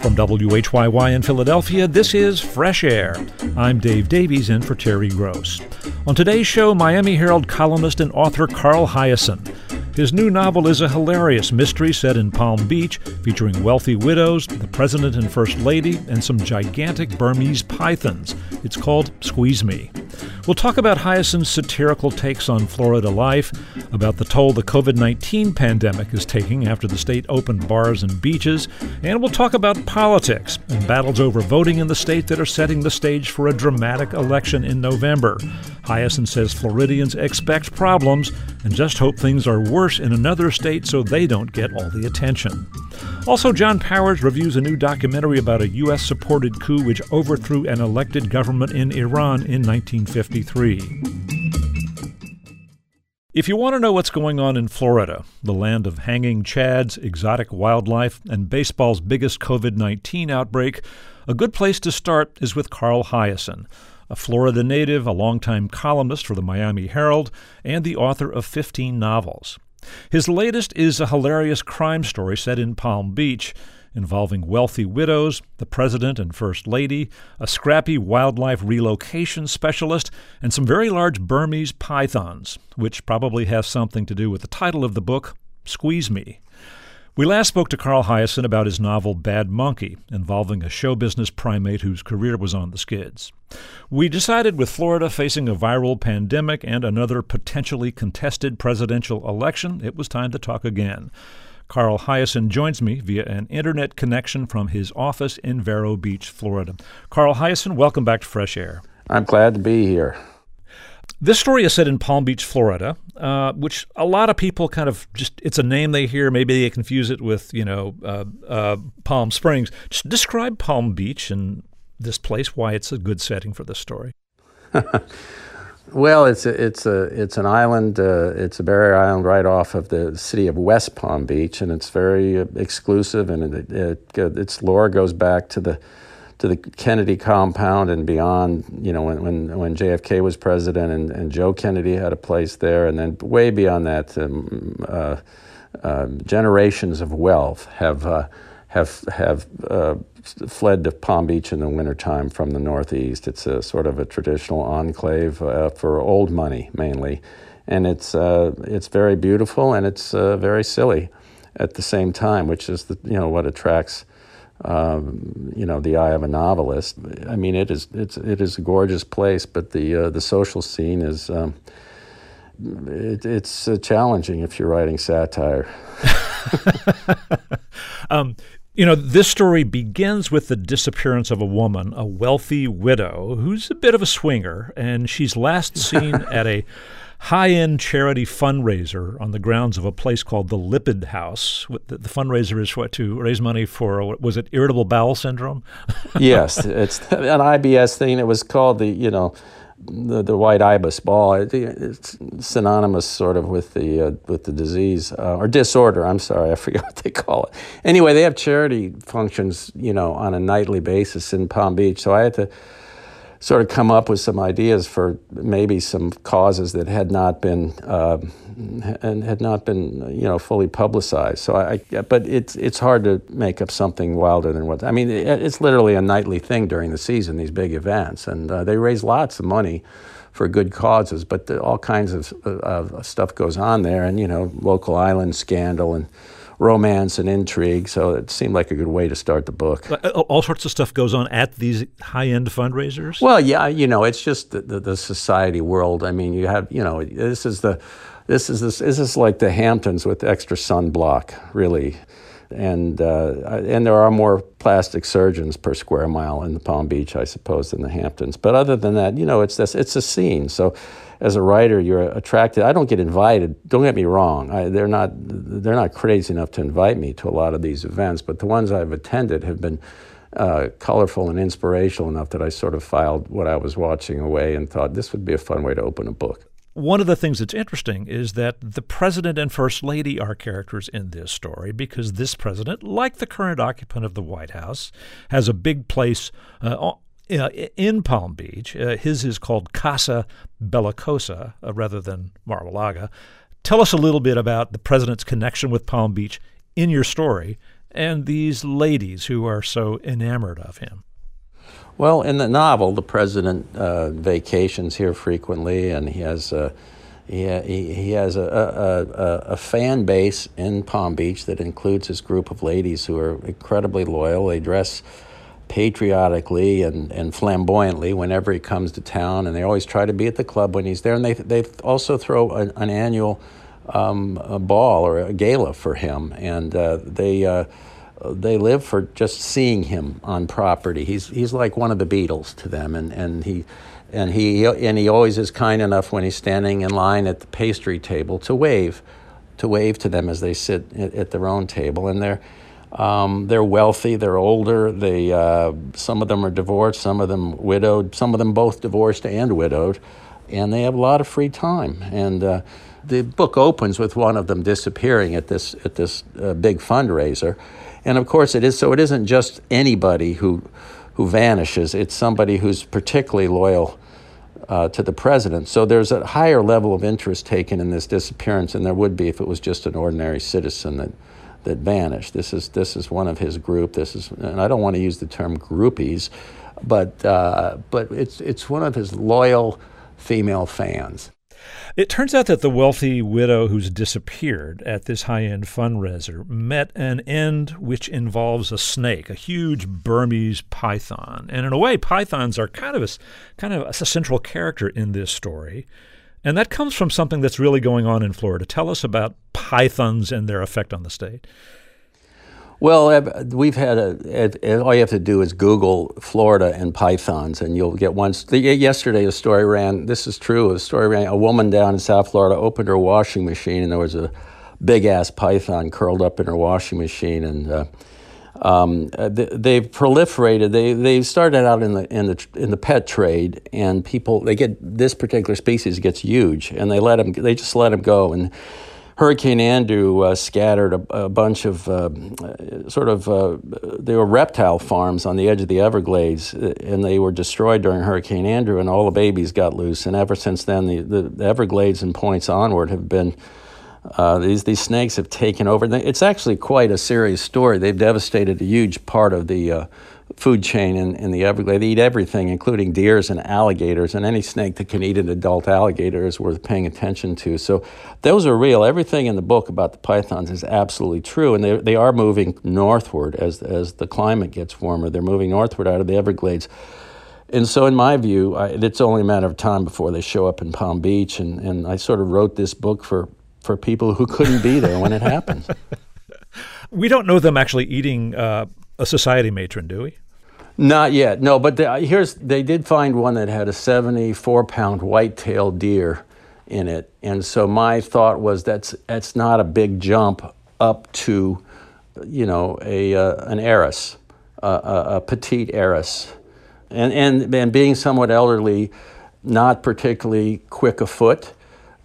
From WHYY in Philadelphia, this is Fresh Air. I'm Dave Davies in for Terry Gross. On today's show, Miami Herald columnist and author Carl Hiaasen. His new novel is a hilarious mystery set in Palm Beach, featuring wealthy widows, the president and first lady, and some gigantic Burmese pythons. It's called Squeeze Me. We'll talk about Hiaasen's satirical takes on Florida life, about the toll the COVID-19 pandemic is taking after the state opened bars and beaches, and we'll talk about politics and battles over voting in the state that are setting the stage for a dramatic election in November. Hiaasen says Floridians expect problems and just hope things are worse in another state so they don't get all the attention. Also, John Powers reviews a new documentary about a U.S.-supported coup which overthrew an elected government in Iran in 1953. If you want to know what's going on in Florida, the land of hanging chads, exotic wildlife, and baseball's biggest COVID-19 outbreak, a good place to start is with Carl Hiaasen, a Florida native, a longtime columnist for the Miami Herald, and the author of 15 novels. His latest is a hilarious crime story set in Palm Beach, involving wealthy widows, the president and first lady, a scrappy wildlife relocation specialist, and some very large Burmese pythons, which probably has something to do with the title of the book, Squeeze Me. We last spoke to Carl Hiaasen about his novel Bad Monkey, involving a show business primate whose career was on the skids. We decided with Florida facing a viral pandemic and another potentially contested presidential election, it was time to talk again. Carl Hiaasen joins me via an internet connection from his office in Vero Beach, Florida. Carl Hiaasen, welcome back to Fresh Air. I'm glad to be here. This story is set in Palm Beach, Florida, which a lot of people kind of just, it's a name they hear, maybe they confuse it with, Palm Springs. Just describe Palm Beach and this place, why it's a good setting for this story. Well, it's an island. It's a barrier island right off of the city of West Palm Beach, and it's very exclusive. And its lore goes back to the Kennedy compound and beyond. You know, when JFK was president, and Joe Kennedy had a place there, and then way beyond that, generations of wealth have fled to Palm Beach in the wintertime from the Northeast. It's a sort of a traditional enclave for old money mainly, and it's very beautiful and it's very silly at the same time, which is what attracts the eye of a novelist. I mean, it is a gorgeous place, but the social scene is it's challenging if you're writing satire. This story begins with the disappearance of a woman, a wealthy widow, who's a bit of a swinger, and she's last seen at a high-end charity fundraiser on the grounds of a place called the Lipid House. The fundraiser is to raise money for, was it irritable bowel syndrome? Yes, it's an IBS thing. It was called the white ibis ball. It's synonymous sort of with the disease or disorder. I'm sorry, I forget what they call it. Anyway, they have charity functions, on a nightly basis in Palm Beach. So I had to sort of come up with some ideas for maybe some causes that had not been fully publicized. So but it's hard to make up something wilder than what I mean. It's literally a nightly thing during the season. These big events, and they raise lots of money for good causes. But all kinds of stuff goes on there, and local island scandal and romance and intrigue, so it seemed like a good way to start the book. All sorts of stuff goes on at these high-end fundraisers? Well, yeah, it's just the society world. I mean, you have, this is like the Hamptons with extra sunblock, really. And there are more plastic surgeons per square mile in the Palm Beach, I suppose, than the Hamptons. But other than that, it's a scene. So as a writer, you're attracted. I don't get invited. Don't get me wrong. They're not crazy enough to invite me to a lot of these events. But the ones I've attended have been colorful and inspirational enough that I sort of filed what I was watching away and thought this would be a fun way to open a book. One of the things that's interesting is that the president and first lady are characters in this story because this president, like the current occupant of the White House, has a big place in Palm Beach. His is called Casa Bellicosa rather than Mar-a-Lago. Tell us a little bit about the president's connection with Palm Beach in your story and these ladies who are so enamored of him? Well, in the novel, the president vacations here frequently, and he has a fan base in Palm Beach that includes his group of ladies who are incredibly loyal. They dress patriotically and flamboyantly whenever he comes to town, and they always try to be at the club when he's there. And they also throw an annual a ball or a gala for him, and they live for just seeing him on property. He's like one of the Beatles to them, and he always is kind enough when he's standing in line at the pastry table to wave to them as they sit at their own table. And they're wealthy, they're older, some of them are divorced, some of them widowed, some of them both divorced and widowed, and they have a lot of free time. And the book opens with one of them disappearing at this big fundraiser. And of course it isn't just anybody who vanishes, it's somebody who's particularly loyal to the president. So there's a higher level of interest taken in this disappearance than there would be if it was just an ordinary citizen that vanished. This is one of his group. And I don't want to use the term groupies, but it's one of his loyal female fans. It turns out that the wealthy widow who's disappeared at this high-end fundraiser met an end which involves a snake, a huge Burmese python. And in a way, pythons are kind of a central character in this story. And that comes from something that's really going on in Florida. Tell us about pythons and their effect on the state. Well, we've had all you have to do is Google Florida and pythons, and you'll get one. Yesterday, a story ran, this is true, a woman down in South Florida opened her washing machine, and there was a big-ass python curled up in her washing machine, and they've proliferated. They started out in the pet trade, and this particular species gets huge, and they just let them go. And Hurricane Andrew scattered a bunch of they were reptile farms on the edge of the Everglades, and they were destroyed during Hurricane Andrew, and all the babies got loose. And ever since then, the Everglades and points onward have been these snakes have taken over. It's actually quite a serious story. They've devastated a huge part of the food chain in the Everglades. They eat everything, including deers and alligators, and any snake that can eat an adult alligator is worth paying attention to. So those are real. Everything in the book about the pythons is absolutely true, and they are moving northward as the climate gets warmer. They're moving northward out of the Everglades. And so in my view, it's only a matter of time before they show up in Palm Beach, and I sort of wrote this book for people who couldn't be there when it happens. We don't know them actually eating a society matron, do we? Not yet, no. But they did find one that had a 74-pound white-tailed deer in it, and so my thought was that's not a big jump up to, an heiress, a petite heiress, and being somewhat elderly, not particularly quick of foot.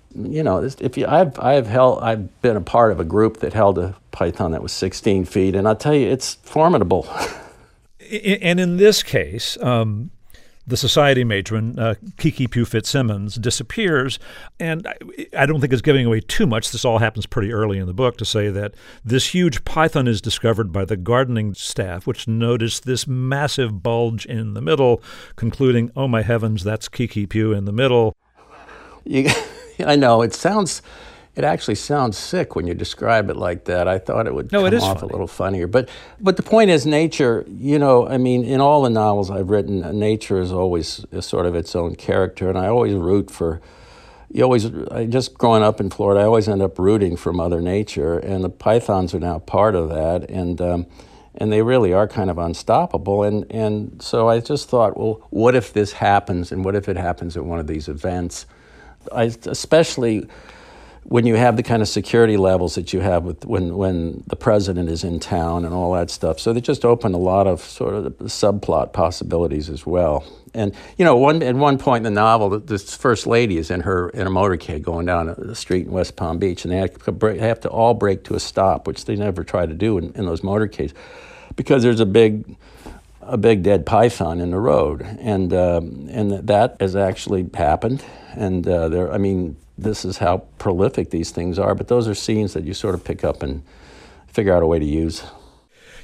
I've been a part of a group that held a python that was 16 feet, and I'll tell you, it's formidable. And in this case, the society matron, Kiki Pugh Fitzsimmons, disappears, and I don't think it's giving away too much. This all happens pretty early in the book to say that this huge python is discovered by the gardening staff, which noticed this massive bulge in the middle, concluding, oh my heavens, that's Kiki Pugh in the middle. I know, it actually sounds sick when you describe it like that. I thought it would come off funny. A little funnier. But the point is, nature, in all the novels I've written, nature is always sort of its own character, and I always root for, just growing up in Florida, I always end up rooting for Mother Nature, and the pythons are now part of that, and they really are kind of unstoppable. And so I just thought, well, what if this happens, and what if it happens at one of these events? Especially when you have the kind of security levels that you have when the president is in town and all that stuff. So they just open a lot of sort of subplot possibilities as well. And, at one point in the novel, this first lady is in a motorcade going down the street in West Palm Beach, and they have to all brake to a stop, which they never try to do in those motorcades, because there's a big dead python in the road, and that has actually happened. And this is how prolific these things are. But those are scenes that you sort of pick up and figure out a way to use.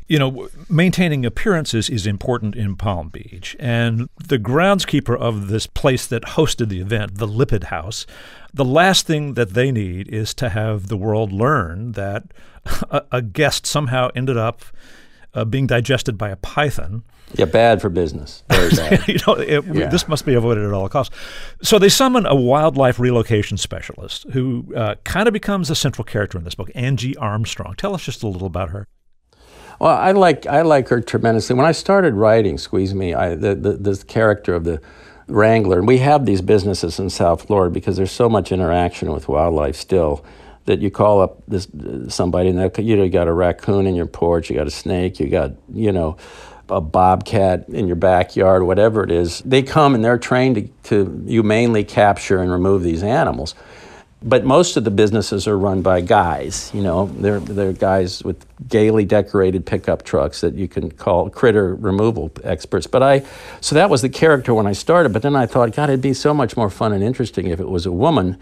Maintaining appearances is important in Palm Beach. And the groundskeeper of this place that hosted the event, the Lippitt House, the last thing that they need is to have the world learn that a guest somehow ended up being digested by a python. Yeah, bad for business. Very bad. This must be avoided at all costs. So they summon a wildlife relocation specialist who kind of becomes a central character in this book, Angie Armstrong. Tell us just a little about her. Well, I like her tremendously. When I started writing Squeeze Me, this character of the wrangler, and we have these businesses in South Florida because there's so much interaction with wildlife still, that you call up somebody and you got a raccoon in your porch, you got a snake, you got a bobcat in your backyard, whatever it is. They come and they're trained to humanely capture and remove these animals. But most of the businesses are run by guys. They're guys with gaily decorated pickup trucks that you can call critter removal experts. So that was the character when I started. But then I thought, God, it'd be so much more fun and interesting if it was a woman.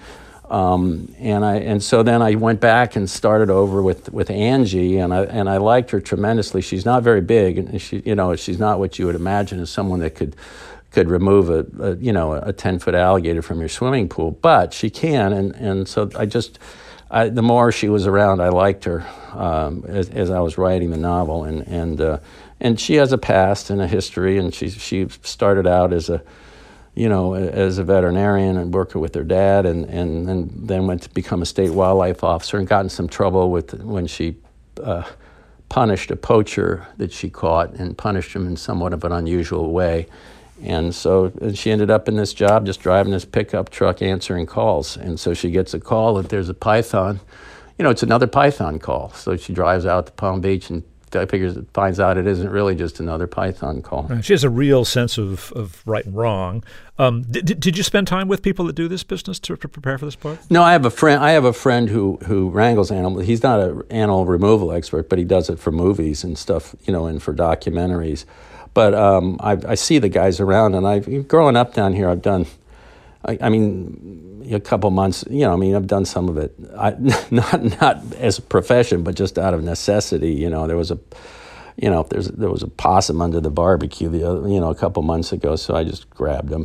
And so then I went back and started over with Angie, and I liked her tremendously. She's not very big, and she's not what you would imagine as someone that could remove a 10-foot alligator from your swimming pool, but she can, and so the more she was around, I liked her as I was writing the novel, and she has a past and a history, and she started out as a veterinarian and working with her dad, and then went to become a state wildlife officer and got in some trouble when she punished a poacher that she caught and punished him in somewhat of an unusual way. And so she ended up in this job just driving this pickup truck answering calls. And so she gets a call that there's a python. It's another python call. So she drives out to Palm Beach and finds out it isn't really just another python call. Right. She has a real sense of right and wrong. Did you spend time with people that do this business to prepare for this part? No, I have a friend who wrangles animals. He's not an animal removal expert, but he does it for movies and stuff, and for documentaries. But I see the guys around, and growing up down here, I've done, a couple months, I've done some of it, not as a profession, but just out of necessity. There was a possum under the barbecue, a couple months ago, so I just grabbed him.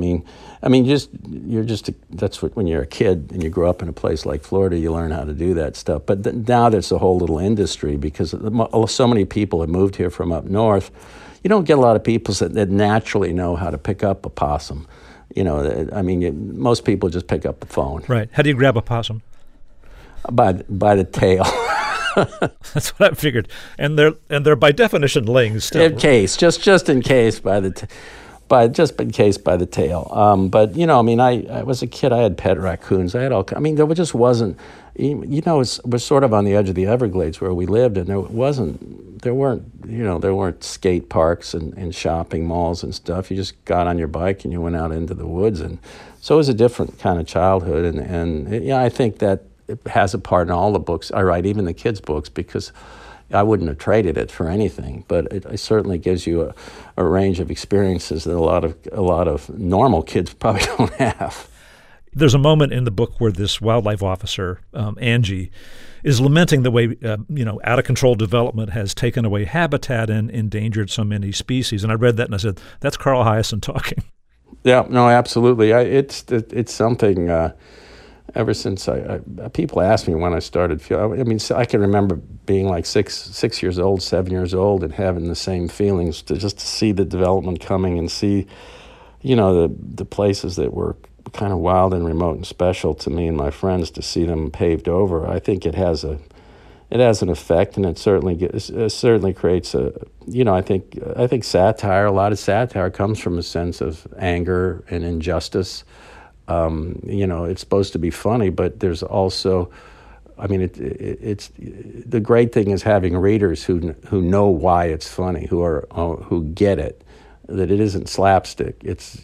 That's what, when you're a kid and you grow up in a place like Florida, you learn how to do that stuff. But now there's a whole little industry because so many people have moved here from up north. You don't get a lot of people that naturally know how to pick up a possum. Most people just pick up the phone. Right. How do you grab a possum? By the tail. That's what I figured. And they're by definition laying still. In case, just in case by the tail. I was a kid. I had pet raccoons. I had all. There just wasn't. We're sort of on the edge of the Everglades where we lived, and there weren't skate parks and shopping malls and stuff. You just got on your bike and you went out into the woods, and so it was a different kind of childhood. And I think that it has a part in all the books I write, even the kids' books, because I wouldn't have traded it for anything. But it certainly gives you a range of experiences that a lot of normal kids probably don't have. There's a moment in the book where this wildlife officer, Angie, is lamenting the way, out-of-control development has taken away habitat and endangered so many species. And I read that and I said, that's Carl Hiaasen talking. Yeah, no, absolutely. It's something, ever since people ask me when I started, I can remember being like 6 years old, 7 years old, and having the same feelings to see the development coming and see, the places that were kind of wild and remote and special to me and my friends, to see them paved over. I think it has an effect, and it certainly creates I think satire. A lot of satire comes from a sense of anger and injustice. It's supposed to be funny, but there's also, it's the great thing is having readers who know why it's funny, who get it. That it isn't slapstick. It's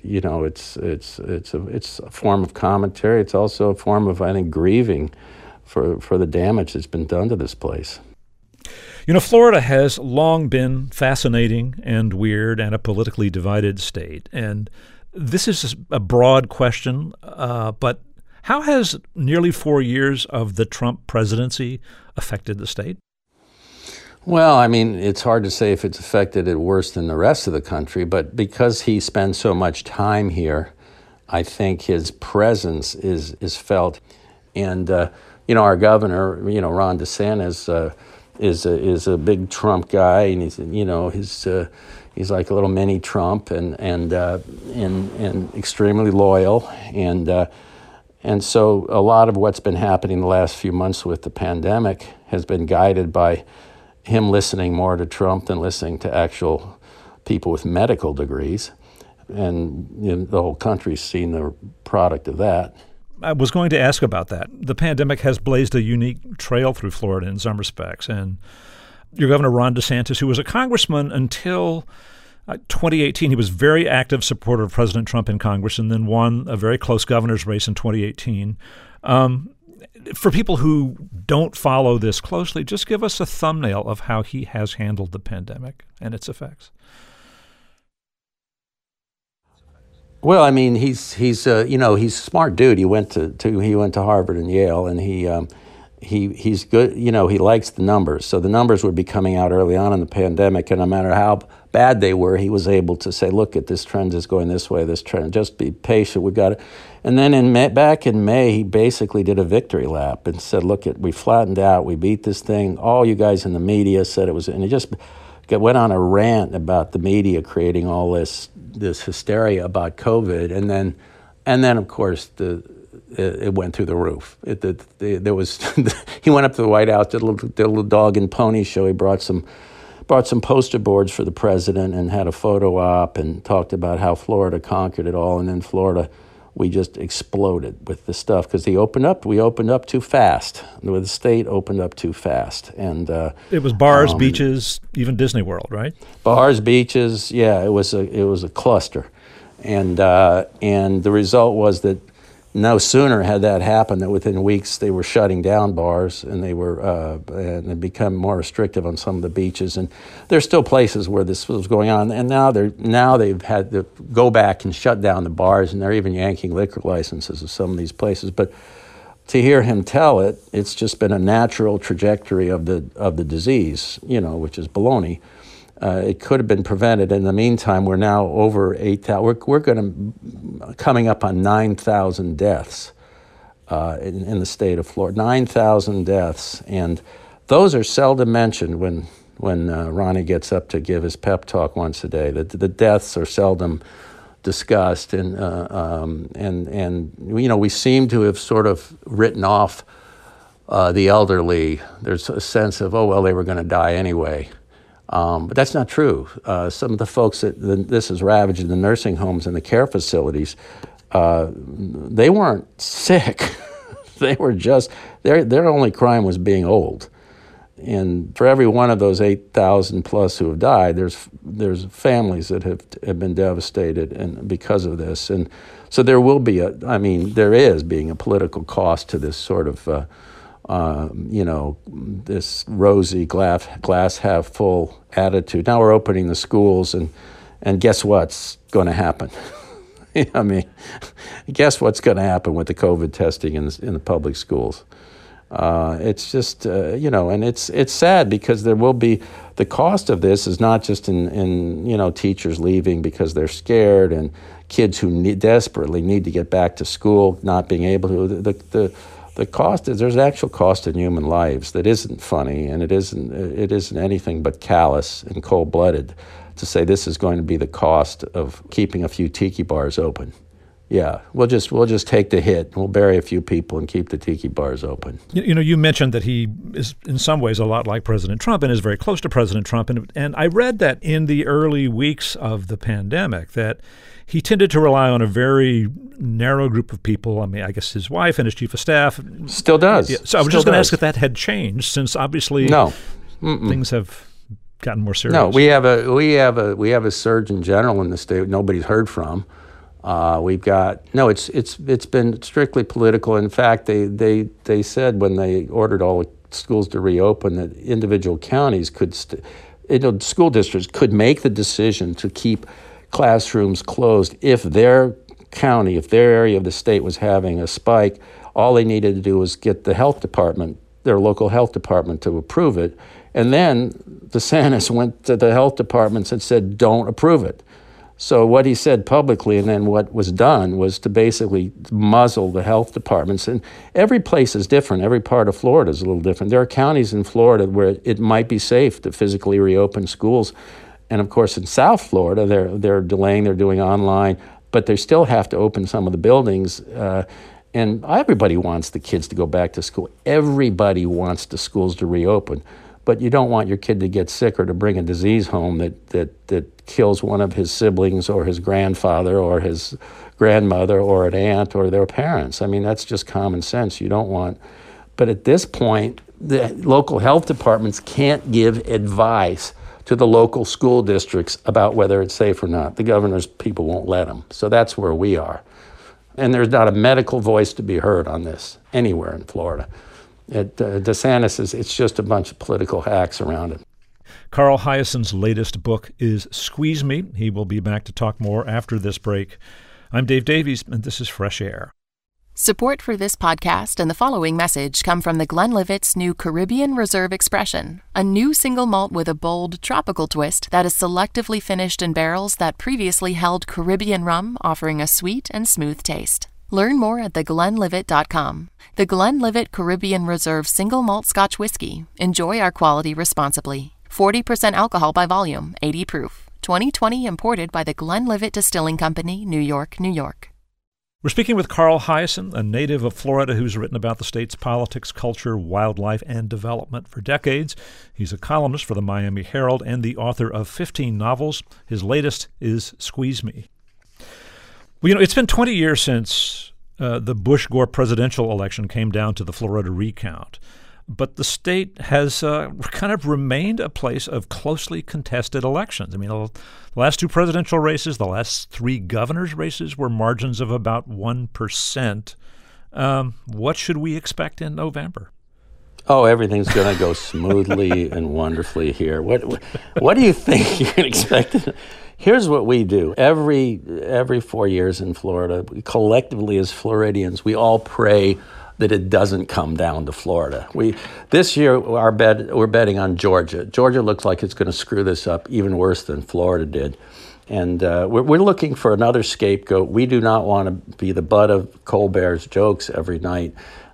a form of commentary. It's also a form of, I think, grieving for the damage that's been done to this place. Florida has long been fascinating and weird and a politically divided state. And this is a broad question, but how has nearly 4 years of the Trump presidency affected the state? Well, I mean, it's hard to say if it's affected it worse than the rest of the country, but because he spends so much time here, I think his presence is felt. And, our governor, Ron DeSantis, is a big Trump guy, and he's like a little mini Trump, and extremely loyal, and so a lot of what's been happening the last few months with the pandemic has been guided by him listening more to Trump than listening to actual people with medical degrees, and the whole country's seen the product of that. I was going to ask about that. The pandemic has blazed a unique trail through Florida in some respects. And your governor, Ron DeSantis, who was a congressman until 2018, he was very active supporter of President Trump in Congress and then won a very close governor's race in 2018. For people who don't follow this closely, just give us a thumbnail of how he has handled the pandemic and its effects. Well, I mean, he's a smart dude. He went to Harvard and Yale, and he's good. He likes the numbers. So the numbers would be coming out early on in the pandemic, and no matter how bad they were, he was able to say, "Look, at this trend is going this way. This trend, just be patient. We've got it." And then back in May, he basically did a victory lap and said, "Look, we flattened out. We beat this thing. All you guys in the media said it was," and he just went on a rant about the media creating all this hysteria about COVID, and then of course it went through the roof. There was he went up to the White House, did a little dog and pony show. He brought some poster boards for the president and had a photo op and talked about how Florida conquered it all, and then Florida, we just exploded with the stuff because we opened up too fast. The state opened up too fast, and it was bars, beaches, even Disney World, right? Bars, beaches, yeah, it was a cluster, and the result was that no sooner had that happened that within weeks they were shutting down bars, and they become more restrictive on some of the beaches. And there's still places where this was going on, and now they've had to go back and shut down the bars, and they're even yanking liquor licenses of some of these places. But to hear him tell it, it's just been a natural trajectory of the disease, which is baloney. It could have been prevented. In the meantime, we're now over 8,000. We're coming up on 9,000 deaths in the state of Florida. 9,000 deaths, and those are seldom mentioned when Ronnie gets up to give his pep talk once a day. The deaths are seldom discussed, and we seem to have sort of written off the elderly. There's a sense of, oh well, they were going to die anyway. But that's not true. Some of the folks that this has ravaged in the nursing homes and the care facilities, they weren't sick. They were just, their only crime was being old. And for every one of those 8,000 plus who have died, there's families that have been devastated and because of this. And so there will be there is being a political cost to this sort of this rosy glass half full attitude. Now we're opening the schools, and guess what's going to happen? I mean, guess what's going to happen with the COVID testing in the public schools? It's just, and it's sad because there will be, the cost of this is not just in teachers leaving because they're scared and kids who desperately need to get back to school not being able to. The cost is, there's an actual cost in human lives that isn't funny, and it isn't anything but callous and cold-blooded to say this is going to be the cost of keeping a few tiki bars open. Yeah, we'll just take the hit. We'll bury a few people and keep the tiki bars open. You mentioned that he is in some ways a lot like President Trump and is very close to President Trump. And I read that in the early weeks of the pandemic that he tended to rely on a very narrow group of people. I mean, I guess his wife and his chief of staff. Still does. Yeah. So I was just going to ask if that had changed since obviously things have gotten more serious. No, we have a surgeon general in the state nobody's heard from. It's been strictly political. In fact, they said when they ordered all the schools to reopen that individual counties school districts could make the decision to keep classrooms closed if their county, if their area of the state was having a spike. All they needed to do was get the health department, their local health department, to approve it, And then DeSantis went to the health departments and said, don't approve it. So what he said publicly and then what was done was to basically muzzle the health departments. And every place is different. Every part of Florida is a little different. There are counties in Florida where it might be safe to physically reopen schools. And of course, in South Florida, they're delaying, they're doing online, but they still have to open some of the buildings. And everybody wants the kids to go back to school. Everybody wants the schools to reopen. But you don't want your kid to get sick or to bring a disease home that kills one of his siblings or his grandfather or his grandmother or an aunt or their parents. I mean, that's just common sense. You don't want. But at this point, the local health departments can't give advice to the local school districts about whether it's safe or not. The governor's people won't let them. So that's where we are. And there's not a medical voice to be heard on this anywhere in Florida. DeSantis, it's just a bunch of political hacks around it. Carl Hiaasen's latest book is Squeeze Me. He will be back to talk more after this break. I'm Dave Davies, and this is Fresh Air. Support for this podcast and the following message come from the Glenlivet's new Caribbean Reserve Expression, a new single malt with a bold, tropical twist that is selectively finished in barrels that previously held Caribbean rum, offering a sweet and smooth taste. Learn more at theglenlivet.com. The Glenlivet Caribbean Reserve Single Malt Scotch Whiskey. Enjoy our quality responsibly. 40% alcohol by volume, 80 proof. 2020 imported by the Glenlivet Distilling Company, New York, New York. We're speaking with Carl Hiaasen, a native of Florida who's written about the state's politics, culture, wildlife, and development for decades. He's a columnist for the Miami Herald and the author of 15 novels. His latest is Squeeze Me. Well, it's been 20 years since the Bush-Gore presidential election came down to the Florida recount. But the state has kind of remained a place of closely contested elections. I mean, the last two presidential races, the last three governor's races were margins of about 1%. What should we expect in November? Oh, everything's going to go smoothly and wonderfully here. What do you think you can expect? Here's what we do. Every 4 years in Florida, collectively as Floridians, we all pray that it doesn't come down to Florida. This year, we're betting on Georgia. Georgia looks like it's going to screw this up even worse than Florida did. And we're looking for another scapegoat. We do not want to be the butt of Colbert's jokes every night.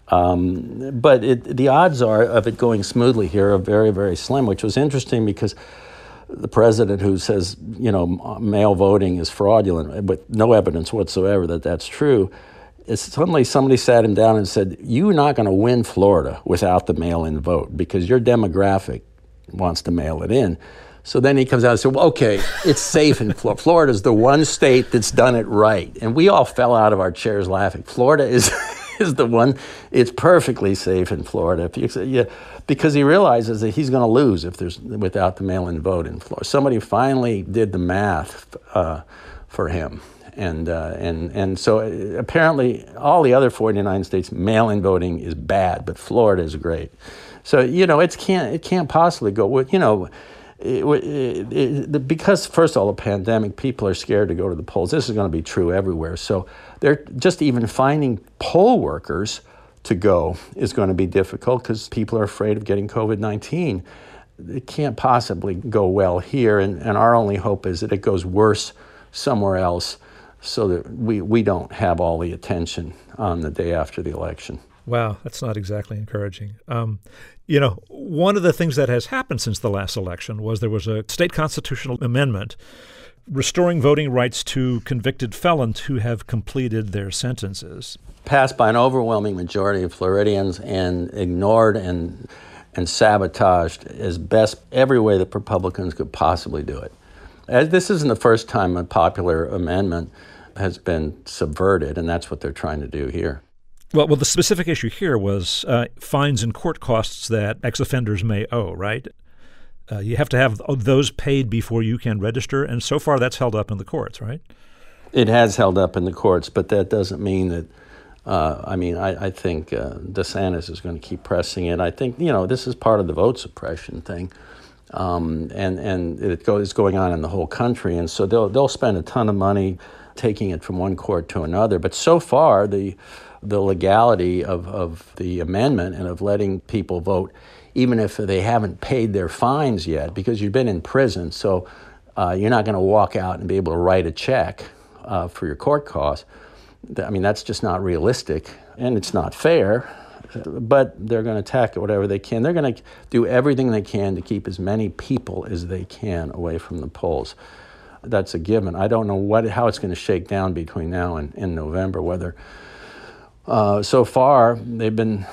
But the odds of it going smoothly here are very, very slim, which was interesting because the president who says, mail voting is fraudulent, with no evidence whatsoever that that's true, suddenly somebody sat him down and said, you're not going to win Florida without the mail-in vote because your demographic wants to mail it in. So then he comes out and said, well, okay, it's safe in Florida. Florida's the one state that's done it right. And we all fell out of our chairs laughing. Florida is the one, it's perfectly safe in Florida. Because he realizes that he's going to lose without the mail-in vote in Florida. Somebody finally did the math for him. And so apparently all the other 49 states, mail-in voting is bad, but Florida is great. So, it can't possibly go, because first of all, the pandemic, people are scared to go to the polls. This is going to be true everywhere. So they're just even finding poll workers to go is going to be difficult because people are afraid of getting COVID-19. It can't possibly go well here. And our only hope is that it goes worse somewhere else, so that we don't have all the attention on the day after the election. Wow, that's not exactly encouraging. One of the things that has happened since the last election was there was a state constitutional amendment restoring voting rights to convicted felons who have completed their sentences. Passed by an overwhelming majority of Floridians and ignored and sabotaged as best every way that Republicans could possibly do it. This isn't the first time a popular amendment has been subverted, and that's what they're trying to do here. Well, the specific issue here was fines and court costs that ex-offenders may owe, right? You have to have those paid before you can register, and so far that's held up in the courts, right? It has held up in the courts, but that doesn't mean that, I think DeSantis is going to keep pressing it. I think, this is part of the vote suppression thing. and it's going on in the whole country. And so they'll spend a ton of money taking it from one court to another. But so far, the legality of the amendment and of letting people vote, even if they haven't paid their fines yet, because you've been in prison, so you're not going to walk out and be able to write a check for your court costs. I mean, that's just not realistic, and it's not fair. But they're going to attack it whatever they can. They're going to do everything they can to keep as many people as they can away from the polls. That's a given. I don't know how it's going to shake down between now and in November. Whether so far the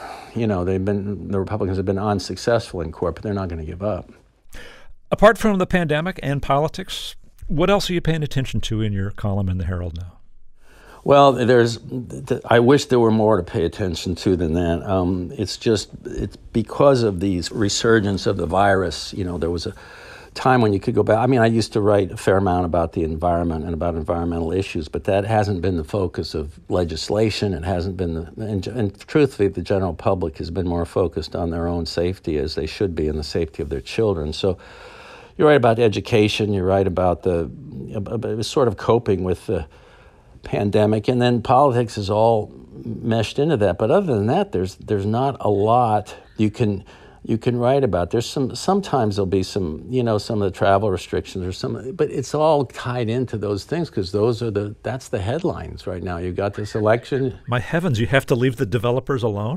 Republicans have been unsuccessful in court, but they're not going to give up. Apart from the pandemic and politics, what else are you paying attention to in your column in the Herald now? Well, I wish there were more to pay attention to than that. It's because of these resurgence of the virus. There was a time when you could go back. I mean, I used to write a fair amount about the environment and about environmental issues, but that hasn't been the focus of legislation. It hasn't been and truthfully, the general public has been more focused on their own safety, as they should be, and the safety of their children. So you're right about education. You're right about sort of coping with the pandemic, and then politics is all meshed into that. But other than that, there's not a lot you can write about. There's sometimes there'll be some of the travel restrictions but it's all tied into those things, because that's the headlines right now. You've got this election. My heavens, you have to leave the developers alone?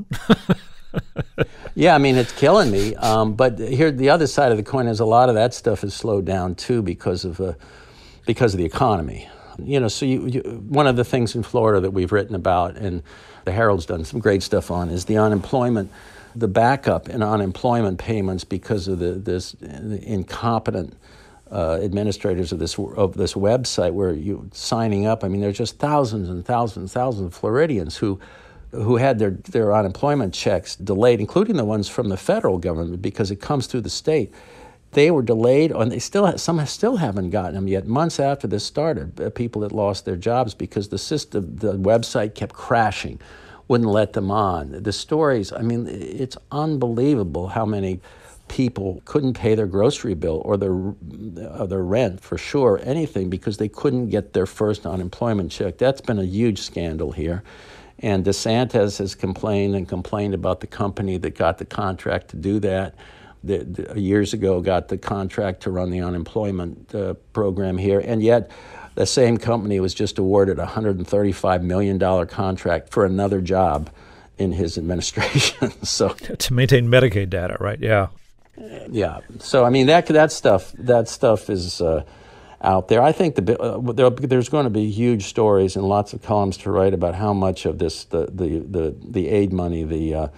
Yeah, I mean, it's killing me. But here, the other side of the coin is a lot of that stuff is slowed down too because of the economy. So one of the things in Florida that we've written about, and the Herald's done some great stuff on, is the unemployment, the backup in unemployment payments because of the incompetent administrators of this website where you signing up. I mean, there's just thousands and thousands of Floridians who had their unemployment checks delayed, including the ones from the federal government, because it comes through the state. They were delayed, and some still haven't gotten them yet. Months after this started, people that lost their jobs because the website kept crashing, wouldn't let them on. The stories, I mean, it's unbelievable how many people couldn't pay their grocery bill or their rent, for sure, anything, because they couldn't get their first unemployment check. That's been a huge scandal here. And DeSantis has complained about the company that got the contract to do that. Years ago got the contract to run the unemployment program here, and yet the same company was just awarded a $135 million contract for another job in his administration. So to maintain Medicaid data, right? Yeah. Yeah. So I mean that stuff is out there. I think there's going to be huge stories and lots of columns to write about how much of this the aid money, the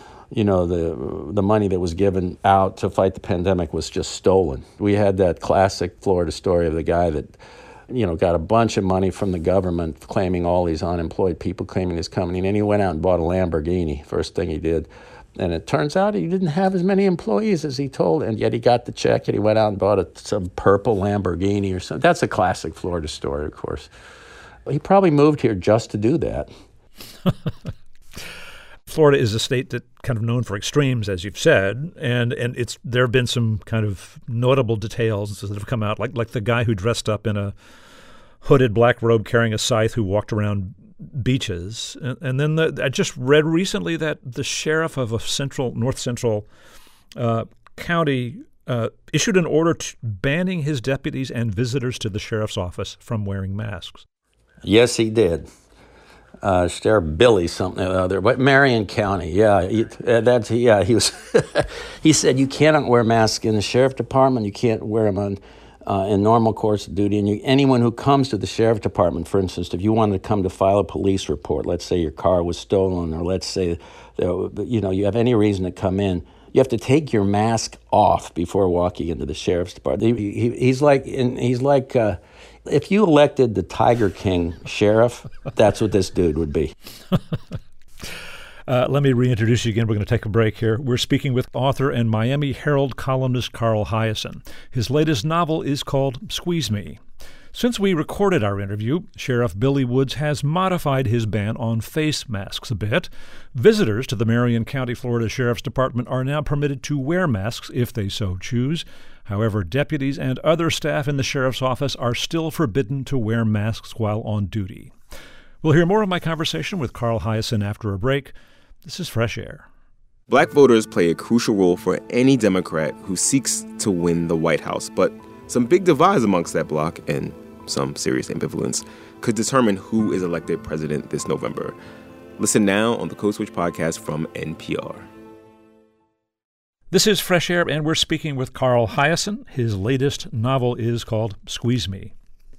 money that was given out to fight the pandemic was just stolen. We had that classic Florida story of the guy that, got a bunch of money from the government, claiming all these unemployed people, claiming his company, and then he went out and bought a Lamborghini, first thing he did. And it turns out he didn't have as many employees as he told, and yet he got the check and he went out and bought some purple Lamborghini or something. That's a classic Florida story, of course. He probably moved here just to do that. Florida is a state that kind of known for extremes, as you've said, and there have been some kind of notable details that have come out, like the guy who dressed up in a hooded black robe carrying a scythe who walked around beaches, and then I just read recently that the sheriff of a north central county issued an order banning his deputies and visitors to the sheriff's office from wearing masks. Yes, he did. Sheriff Billy something or other, but Marion County, he was. He said you cannot wear masks in the sheriff department. You can't wear them in normal course of duty. And anyone who comes to the sheriff department, for instance, if you wanted to come to file a police report, let's say your car was stolen, or let's say you have any reason to come in, you have to take your mask off before walking into the sheriff's department. He's like. If you elected the Tiger King sheriff, that's what this dude would be. Let me reintroduce you again. We're going to take a break here. We're speaking with author and Miami Herald columnist Carl Hiaasen. His latest novel is called Squeeze Me. Since we recorded our interview, Sheriff Billy Woods has modified his ban on face masks a bit. Visitors to the Marion County, Florida Sheriff's Department are now permitted to wear masks if they so choose. However, deputies and other staff in the sheriff's office are still forbidden to wear masks while on duty. We'll hear more of my conversation with Carl Hiaasen after a break. This is Fresh Air. Black voters play a crucial role for any Democrat who seeks to win the White House, but some big divides amongst that bloc and some serious ambivalence could determine who is elected president this November. Listen now on the Code Switch podcast from NPR. This is Fresh Air, and we're speaking with Carl Hiaasen. His latest novel is called Squeeze Me.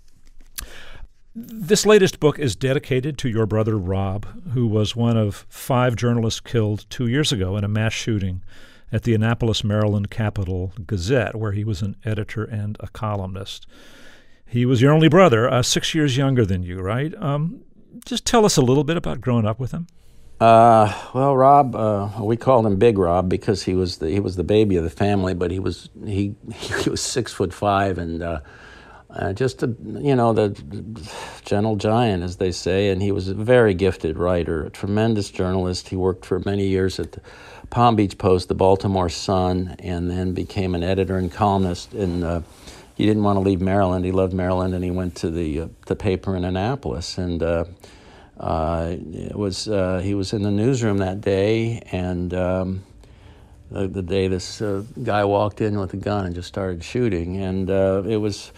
This latest book is dedicated to your brother Rob, who was one of 5 journalists killed 2 years ago in a mass shooting at the Annapolis, Maryland Capital Gazette, where he was an editor and a columnist. He was your only brother, 6 years younger than you, right? Just tell us a little bit about growing up with him. Well, Rob, we called him Big Rob because he was the baby of the family, but he was 6'5" and just the gentle giant, as they say, and he was a very gifted writer, a tremendous journalist. He worked for many years at the Palm Beach Post, the Baltimore Sun, and then became an editor and columnist. And he didn't want to leave Maryland. He loved Maryland, and he went to the paper in Annapolis. And he was in the newsroom that day, and the day this guy walked in with a gun and just started shooting, and it was,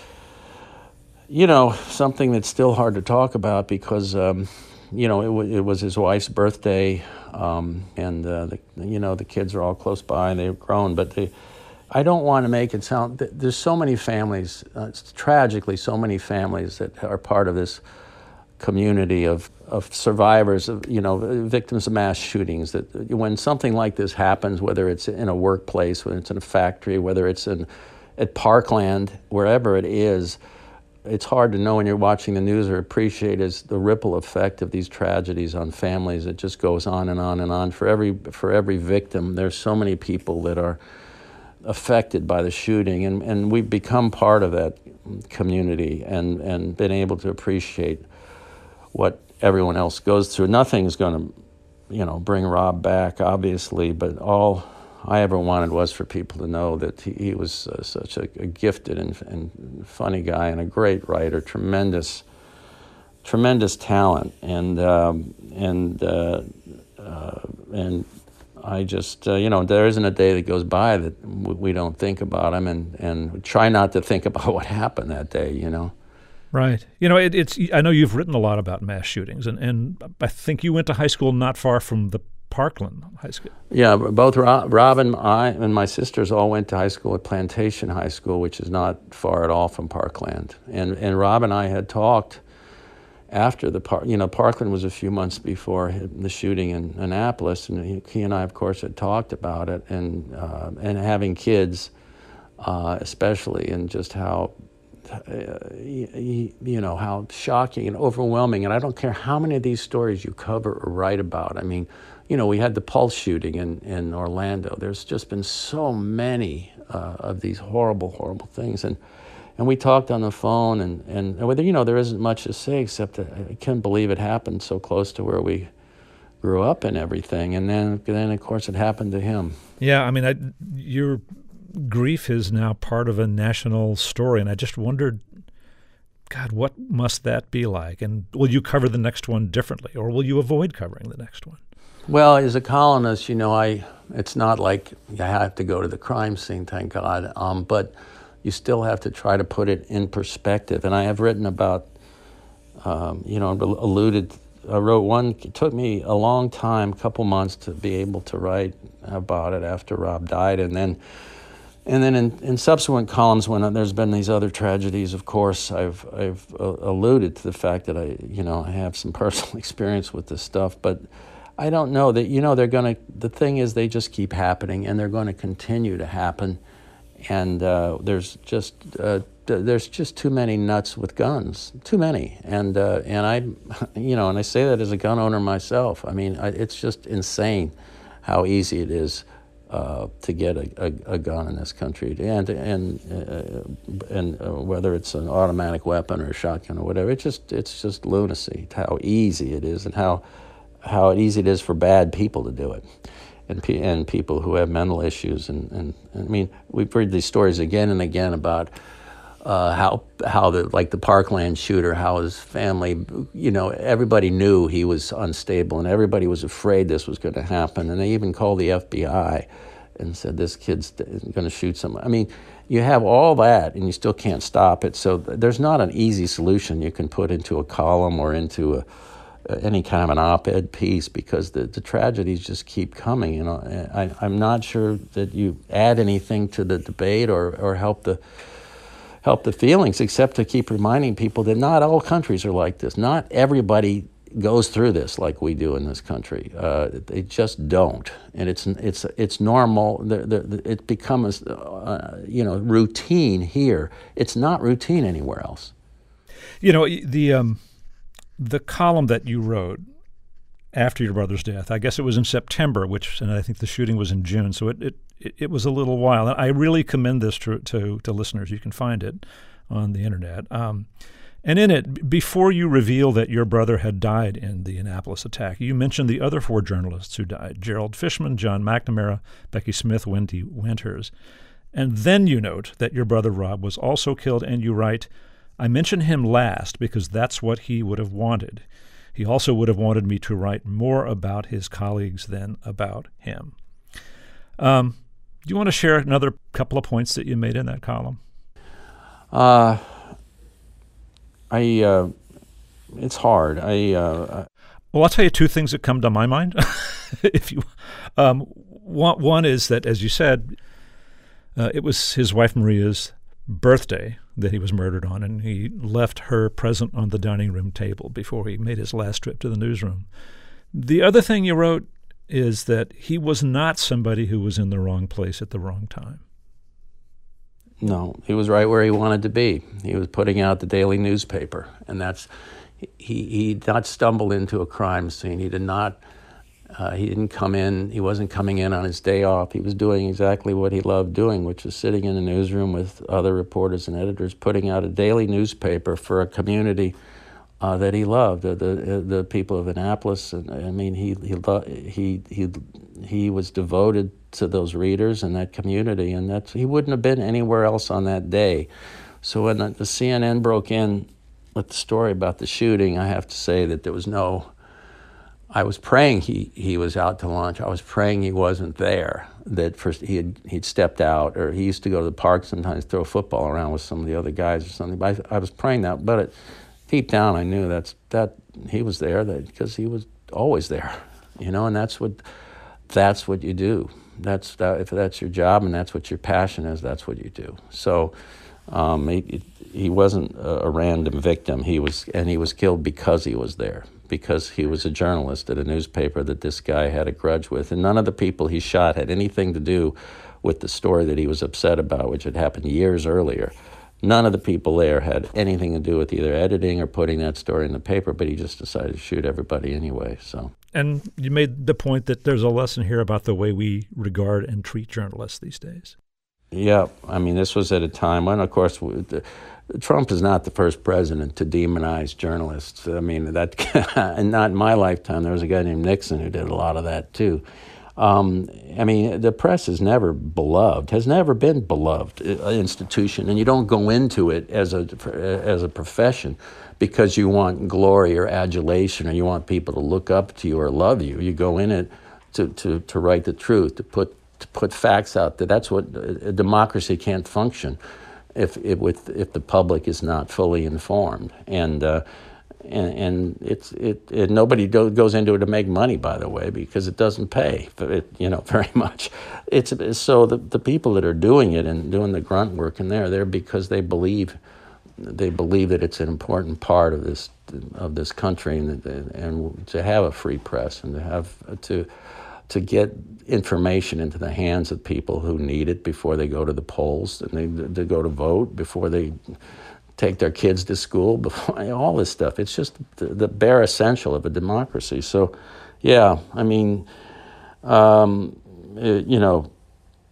something that's still hard to talk about because, it was his wife's birthday, and the kids are all close by and they've grown, but I don't want to make it sound, there's so many families, tragically so many families that are part of this community of survivors of, victims of mass shootings, that when something like this happens, whether it's in a workplace, whether it's in a factory, whether it's at Parkland, wherever it is, it's hard to know when you're watching the news or appreciate is the ripple effect of these tragedies on families. It just goes on and on and on. For every victim, there's so many people that are affected by the shooting, and we've become part of that community and been able to appreciate what everyone else goes through. Nothing's going to, bring Rob back, obviously, but all I ever wanted was for people to know that he was such a gifted and funny guy and a great writer, tremendous talent, and I just, there isn't a day that goes by that we don't think about him and try not to think about what happened that day, Right. It's. I know you've written a lot about mass shootings, and I think you went to high school not far from the Parkland High School. Yeah, both Rob and I and my sisters all went to high school at Plantation High School, which is not far at all from Parkland. And Rob and I had talked after Parkland was a few months before the shooting in Annapolis, and he and I, of course, had talked about it and having kids, especially, and just how. How shocking and overwhelming, and I don't care how many of these stories you cover or write about. I mean, we had the Pulse shooting in Orlando. There's just been so many of these horrible things, and we talked on the phone, and whether there isn't much to say except that I can't believe it happened so close to where we grew up and everything, and then of course it happened to him. Yeah, I mean, your grief is now part of a national story, and I just wondered, God, what must that be like? And will you cover the next one differently, or will you avoid covering the next one? Well, as a columnist, it's not like you have to go to the crime scene, thank God, but you still have to try to put it in perspective. And I have written about, I wrote one. It took me a long time, a couple months, to be able to write about it after Rob died, and then in subsequent columns, when there's been these other tragedies, of course, I've alluded to the fact that I have some personal experience with this stuff, but I don't know that, the thing is they just keep happening, and they're going to continue to happen, and there's just too many nuts with guns, too many, and I, and I say that as a gun owner myself. I mean, it's just insane how easy it is to get a gun in this country, and whether it's an automatic weapon or a shotgun or whatever, it's just lunacy how easy it is, and how easy it is for bad people to do it, and people who have mental issues, and I mean, we've heard these stories again and again about how the Parkland shooter, how his family, everybody knew he was unstable, and everybody was afraid this was going to happen, and they even called the FBI and said, this kid's going to shoot someone. I mean, you have all that, and you still can't stop it. So there's not an easy solution you can put into a column or into any kind of an op-ed piece, because the tragedies just keep coming. I'm not sure that you add anything to the debate or help the feelings, except to keep reminding people that not all countries are like this. Not everybody goes through this like we do in this country. They just don't, and it's normal. It becomes routine here. It's not routine anywhere else. The column that you wrote after your brother's death, I guess it was in September, and I think the shooting was in June, so it was a little while. And I really commend this to listeners. You can find it on the internet. And in it, before you reveal that your brother had died in the Annapolis attack, you mentioned the other 4 journalists who died: Gerald Fishman, John McNamara, Becky Smith, Wendy Winters. And then you note that your brother Rob was also killed, and you write, "I mention him last because that's what he would have wanted. He also would have wanted me to write more about his colleagues than about him." Do you want to share another couple of points that you made in that column? It's hard. Well, I'll tell you 2 things that come to my mind. If you, one is that, as you said, it was his wife Maria's birthday that he was murdered on, and he left her present on the dining room table before he made his last trip to the newsroom. The other thing you wrote is that he was not somebody who was in the wrong place at the wrong time. No, he was right where he wanted to be. He was putting out the daily newspaper, and he did not stumble into a crime scene. He did not. He didn't come in. He wasn't coming in on his day off. He was doing exactly what he loved doing, which was sitting in the newsroom with other reporters and editors, putting out a daily newspaper for a community that he loved, the people of Annapolis. And I mean, he was devoted to those readers and that community, and he wouldn't have been anywhere else on that day. So when the CNN broke in with the story about the shooting, I have to say that there was no. I was praying he was out to lunch. I was praying he wasn't there, that first he'd stepped out, or he used to go to the park sometimes, throw a football around with some of the other guys or something. But I was praying that, but deep down I knew that he was there, because he was always there, and that's what you do. If that's your job and that's what your passion is, that's what you do. So he wasn't a random victim. He was killed because he was there, because he was a journalist at a newspaper that this guy had a grudge with. And none of the people he shot had anything to do with the story that he was upset about, which had happened years earlier. None of the people there had anything to do with either editing or putting that story in the paper, but he just decided to shoot everybody anyway. So. And you made the point that there's a lesson here about the way we regard and treat journalists these days. Yeah, I mean, this was at a time when, of course, Trump is not the first president to demonize journalists. I mean, and not in my lifetime. There was a guy named Nixon who did a lot of that too. I mean, the press has never been beloved institution, and you don't go into it as a profession because you want glory or adulation, or you want people to look up to you or love you. You go in it to write the truth, to put facts out there. That's what a democracy can't function if the public is not fully informed. And nobody goes into it to make money, by the way, because it doesn't pay, very much. So the people that are doing it and doing the grunt work in there because they believe that it's an important part of this country, and to have a free press, and to get information into the hands of people who need it before they go to the polls, and they go to vote, before they take their kids to school, before all this stuff. It's just the bare essential of a democracy. So, yeah, I mean,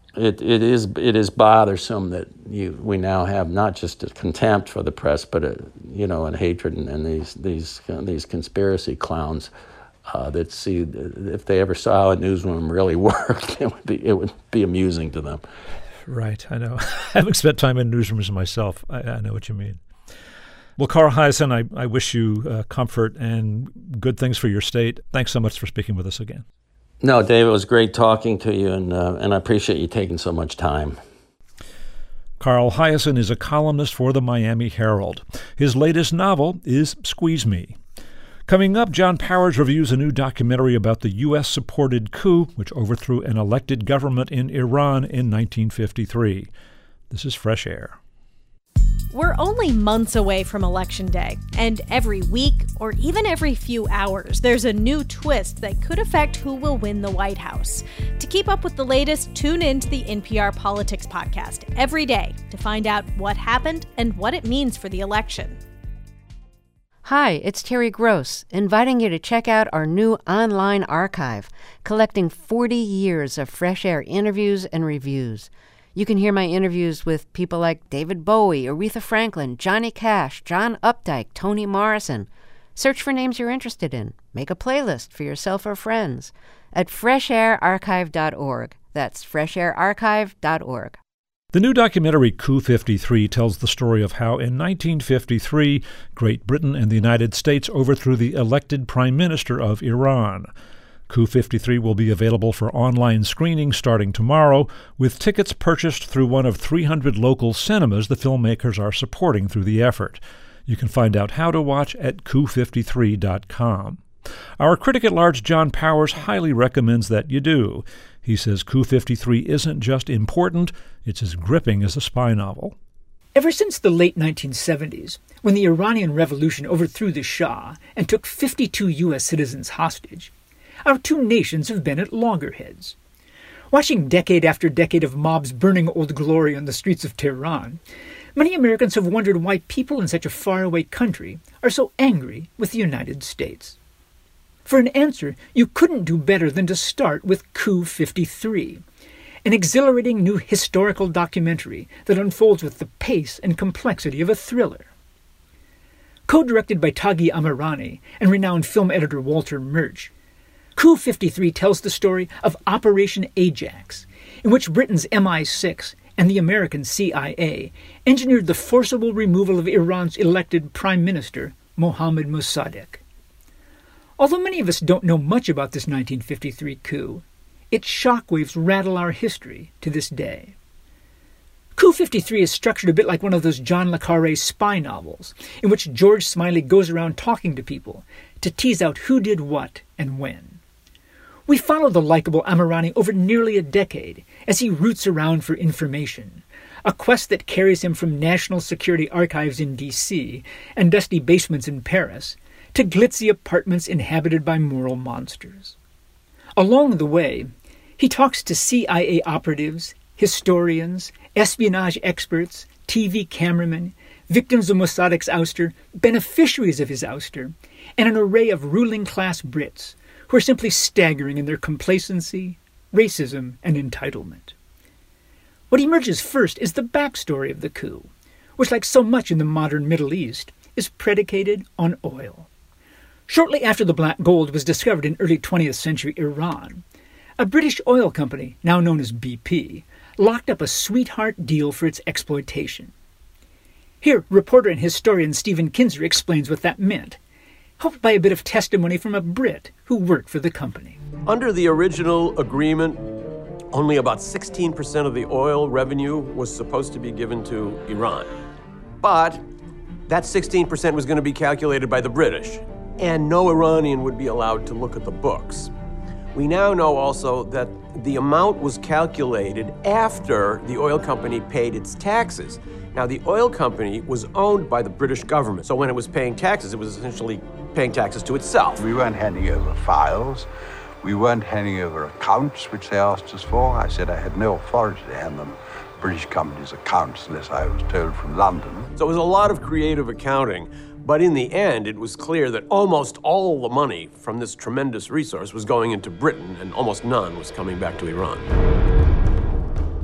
It is bothersome that we now have not just a contempt for the press, but a hatred and these conspiracy clowns that see if they ever saw how a newsroom really worked, it would be amusing to them. Right, I know. Having spent time in newsrooms myself, I know what you mean. Well, Carl Hiaasen, I wish you comfort and good things for your state. Thanks so much for speaking with us again. No, Dave, it was great talking to you, and I appreciate you taking so much time. Carl Hiaasen is a columnist for the Miami Herald. His latest novel is Squeeze Me. Coming up, John Powers reviews a new documentary about the U.S.-supported coup which overthrew an elected government in Iran in 1953. This is Fresh Air. We're only months away from Election Day, and every week, or even every few hours, there's a new twist that could affect who will win the White House. To keep up with the latest, tune in to the NPR Politics Podcast every day to find out what happened and what it means for the election. Hi, it's Terry Gross, inviting you to check out our new online archive, collecting 40 years of Fresh Air interviews and reviews. You can hear my interviews with people like David Bowie, Aretha Franklin, Johnny Cash, John Updike, Toni Morrison. Search for names you're interested in. Make a playlist for yourself or friends at freshairarchive.org. That's freshairarchive.org. The new documentary Coup 53 tells the story of how in 1953, Great Britain and the United States overthrew the elected prime minister of Iran. Coup 53 will be available for online screening starting tomorrow, with tickets purchased through one of 300 local cinemas the filmmakers are supporting through the effort. You can find out how to watch at coup53.com. Our critic at large, John Powers, highly recommends that you do. He says Coup 53 isn't just important, it's as gripping as a spy novel. Ever since the late 1970s, when the Iranian Revolution overthrew the Shah and took 52 U.S. citizens hostage, our two nations have been at loggerheads. Watching decade after decade of mobs burning Old Glory on the streets of Tehran, many Americans have wondered why people in such a faraway country are so angry with the United States. For an answer, you couldn't do better than to start with Coup 53, an exhilarating new historical documentary that unfolds with the pace and complexity of a thriller. Co-directed by Taghi Amirani and renowned film editor Walter Murch, Coup 53 tells the story of Operation Ajax, in which Britain's MI6 and the American CIA engineered the forcible removal of Iran's elected Prime Minister, Mohammad Mossadegh. Although many of us don't know much about this 1953 coup, its shockwaves rattle our history to this day. Coup 53 is structured a bit like one of those John le Carré spy novels, in which George Smiley goes around talking to people to tease out who did what and when. We follow the likable Amirani over nearly a decade as he roots around for information, a quest that carries him from national security archives in D.C. and dusty basements in Paris to glitzy apartments inhabited by moral monsters. Along the way, he talks to CIA operatives, historians, espionage experts, TV cameramen, victims of Mossadegh's ouster, beneficiaries of his ouster, and an array of ruling class Brits who are simply staggering in their complacency, racism, and entitlement. What emerges first is the backstory of the coup, which, like so much in the modern Middle East, is predicated on oil. Shortly after the black gold was discovered in early 20th century Iran, a British oil company, now known as BP, locked up a sweetheart deal for its exploitation. Here, reporter and historian Stephen Kinzer explains what that meant, helped by a bit of testimony from a Brit who worked for the company. Under the original agreement, only about 16% of the oil revenue was supposed to be given to Iran. But that 16% was going to be calculated by the British, and no Iranian would be allowed to look at the books. We now know also that the amount was calculated after the oil company paid its taxes. Now, the oil company was owned by the British government, so when it was paying taxes, it was essentially paying taxes to itself. We weren't handing over files. We weren't handing over accounts, which they asked us for. I said I had no authority to hand them British companies' accounts unless I was told from London. So it was a lot of creative accounting, but in the end, it was clear that almost all the money from this tremendous resource was going into Britain, and almost none was coming back to Iran.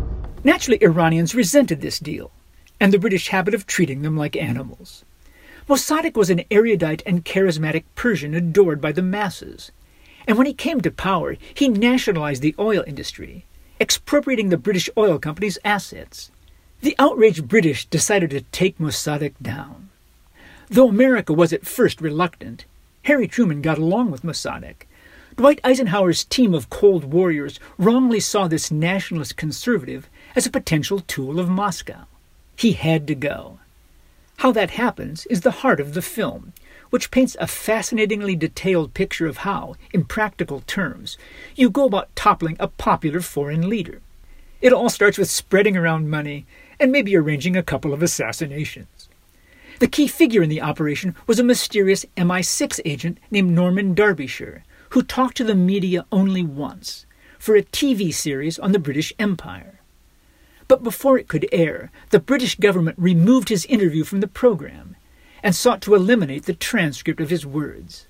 Naturally, Iranians resented this deal, and the British habit of treating them like animals. Mossadegh was an erudite and charismatic Persian adored by the masses, and when he came to power, he nationalized the oil industry, expropriating the British oil company's assets. The outraged British decided to take Mossadegh down. Though America was at first reluctant, Harry Truman got along with Mossadegh. Dwight Eisenhower's team of Cold Warriors wrongly saw this nationalist conservative as a potential tool of Moscow. He had to go. How that happens is the heart of the film, which paints a fascinatingly detailed picture of how, in practical terms, you go about toppling a popular foreign leader. It all starts with spreading around money and maybe arranging a couple of assassinations. The key figure in the operation was a mysterious MI6 agent named Norman Derbyshire, who talked to the media only once, for a TV series on the British Empire. But before it could air, the British government removed his interview from the program and sought to eliminate the transcript of his words.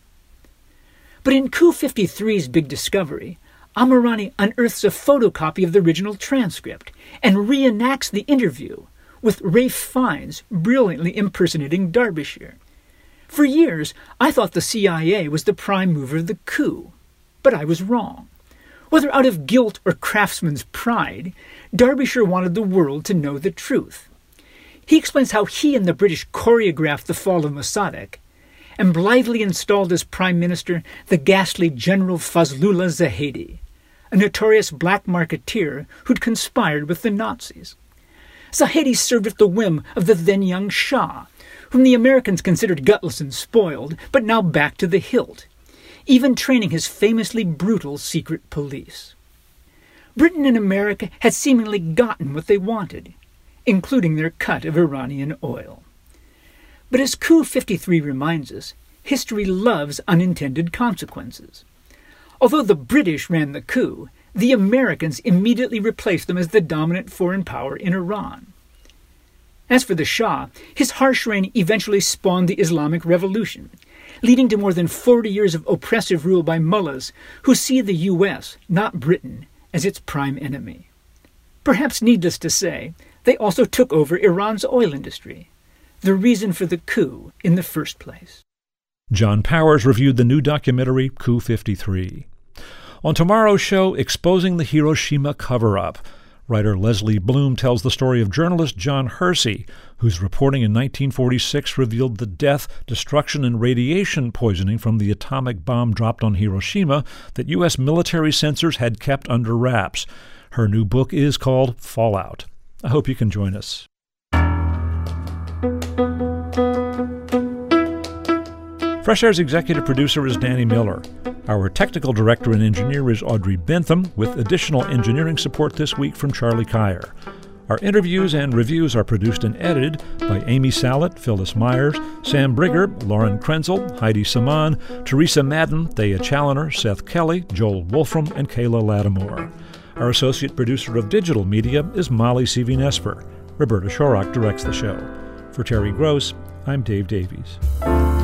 But in Coup 53's big discovery, Amirani unearths a photocopy of the original transcript and reenacts the interview, with Ralph Fiennes brilliantly impersonating Derbyshire. For years, I thought the CIA was the prime mover of the coup, but I was wrong. Whether out of guilt or craftsman's pride, Derbyshire wanted the world to know the truth. He explains how he and the British choreographed the fall of Mossadegh and blithely installed as prime minister the ghastly General Fazlullah Zahedi, a notorious black marketeer who'd conspired with the Nazis. Zahedi served at the whim of the then-young Shah, whom the Americans considered gutless and spoiled, but now back to the hilt, even training his famously brutal secret police. Britain and America had seemingly gotten what they wanted, including their cut of Iranian oil. But as Coup 53 reminds us, history loves unintended consequences. Although the British ran the coup, the Americans immediately replaced them as the dominant foreign power in Iran. As for the Shah, his harsh reign eventually spawned the Islamic Revolution, leading to more than 40 years of oppressive rule by mullahs who see the U.S., not Britain, as its prime enemy. Perhaps needless to say, they also took over Iran's oil industry, the reason for the coup in the first place. John Powers reviewed the new documentary Coup 53. On tomorrow's show, Exposing the Hiroshima Cover-Up, writer Leslie Bloom tells the story of journalist John Hersey, whose reporting in 1946 revealed the death, destruction, and radiation poisoning from the atomic bomb dropped on Hiroshima that U.S. military censors had kept under wraps. Her new book is called Fallout. I hope you can join us. Fresh Air's executive producer is Danny Miller. Our technical director and engineer is Audrey Bentham, with additional engineering support this week from Charlie Kyer. Our interviews and reviews are produced and edited by Amy Sallet, Phyllis Myers, Sam Brigger, Lauren Krenzel, Heidi Saman, Teresa Madden, Thea Challoner, Seth Kelly, Joel Wolfram, and Kayla Lattimore. Our associate producer of digital media is Molly Seavy-Nesper. Roberta Shorrock directs the show. For Terry Gross, I'm Dave Davies.